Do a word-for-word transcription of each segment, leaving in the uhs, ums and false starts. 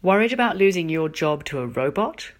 Worried about losing your job to a robot?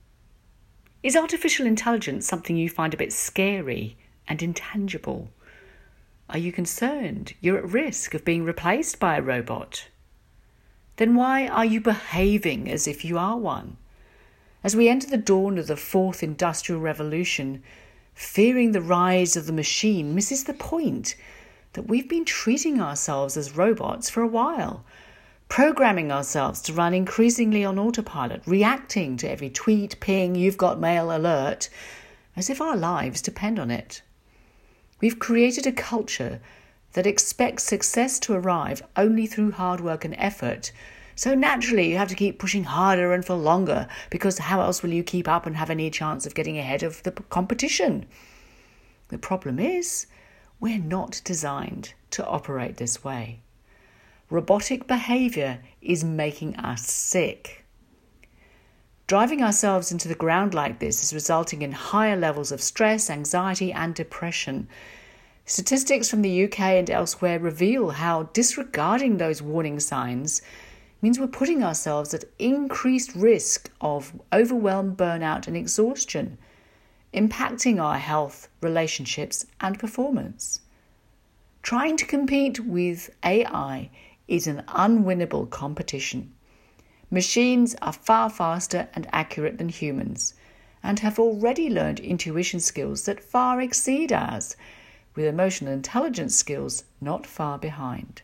Is artificial intelligence something you find a bit scary and intangible? Are you concerned you're at risk of being replaced by a robot? Then why are you behaving as if you are one? As we enter the dawn of the fourth industrial revolution, fearing the rise of the machine misses the point that we've been treating ourselves as robots for a while, programming ourselves to run increasingly on autopilot, reacting to every tweet, ping, you've got mail alert, as if our lives depend on it. We've created a culture that expects success to arrive only through hard work and effort. So naturally, you have to keep pushing harder and for longer, because how else will you keep up and have any chance of getting ahead of the competition? The problem is, we're not designed to operate this way. Robotic behaviour is making us sick. Driving ourselves into the ground like this is resulting in higher levels of stress, anxiety and depression. Statistics from the U K and elsewhere reveal how disregarding those warning signs means we're putting ourselves at increased risk of overwhelm, burnout and exhaustion, impacting our health, relationships and performance. Trying to compete with A I is an unwinnable competition. Machines are far faster and accurate than humans and have already learned intuition skills that far exceed ours, with emotional intelligence skills not far behind.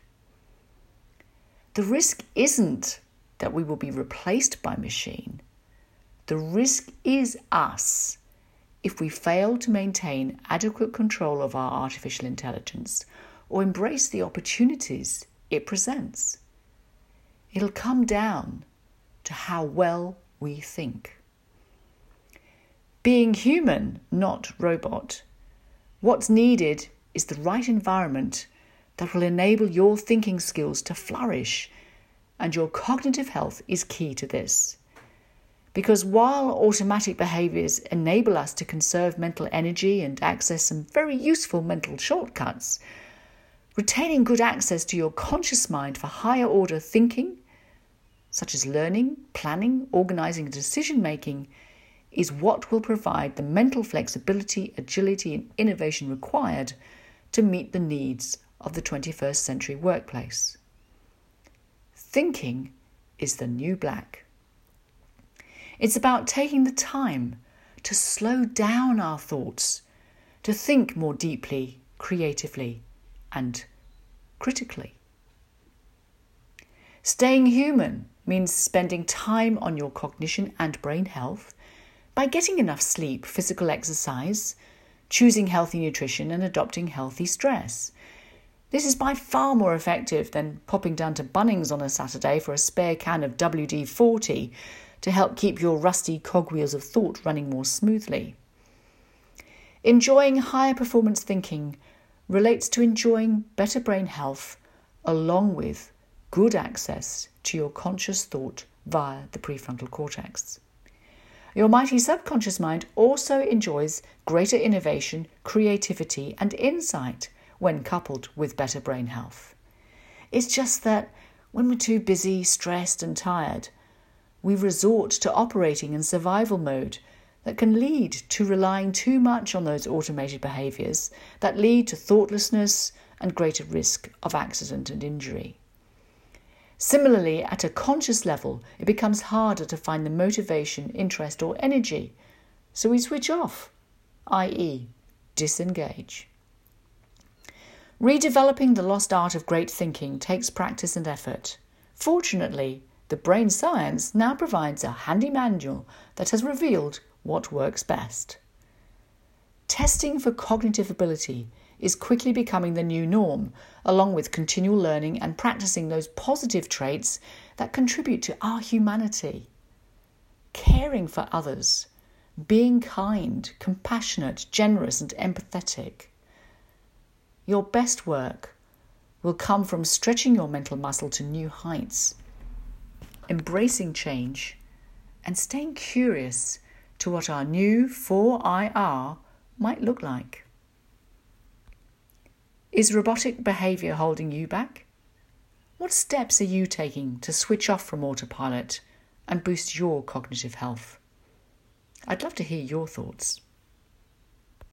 The risk isn't that we will be replaced by machine. The risk is us if we fail to maintain adequate control of our artificial intelligence or embrace the opportunities it presents. It'll come down to how well we think. Being human, not robot, what's needed is the right environment that will enable your thinking skills to flourish, and your cognitive health is key to this. Because while automatic behaviours enable us to conserve mental energy and access some very useful mental shortcuts, retaining good access to your conscious mind for higher order thinking, such as learning, planning, organising and decision-making, is what will provide the mental flexibility, agility and innovation required to meet the needs of the twenty-first century workplace. Thinking is the new black. It's about taking the time to slow down our thoughts, to think more deeply, creatively and critically. Staying human means spending time on your cognition and brain health by getting enough sleep, physical exercise, choosing healthy nutrition and adopting healthy stress. This is by far more effective than popping down to Bunnings on a Saturday for a spare can of W D forty to help keep your rusty cogwheels of thought running more smoothly. Enjoying higher performance thinking relates to enjoying better brain health along with good access to your conscious thought via the prefrontal cortex. Your mighty subconscious mind also enjoys greater innovation, creativity and insight when coupled with better brain health. It's just that when we're too busy, stressed and tired, we resort to operating in survival mode that can lead to relying too much on those automated behaviours that lead to thoughtlessness and greater risk of accident and injury. Similarly, at a conscious level, it becomes harder to find the motivation, interest or energy, so we switch off, that is disengage. Redeveloping the lost art of great thinking takes practice and effort. Fortunately, the brain science now provides a handy manual that has revealed what works best. Testing for cognitive ability is quickly becoming the new norm, along with continual learning and practicing those positive traits that contribute to our humanity. Caring for others, being kind, compassionate, generous and empathetic. Your best work will come from stretching your mental muscle to new heights, embracing change and staying curious to what our new four I R might look like. Is robotic behaviour holding you back? What steps are you taking to switch off from autopilot and boost your cognitive health? I'd love to hear your thoughts.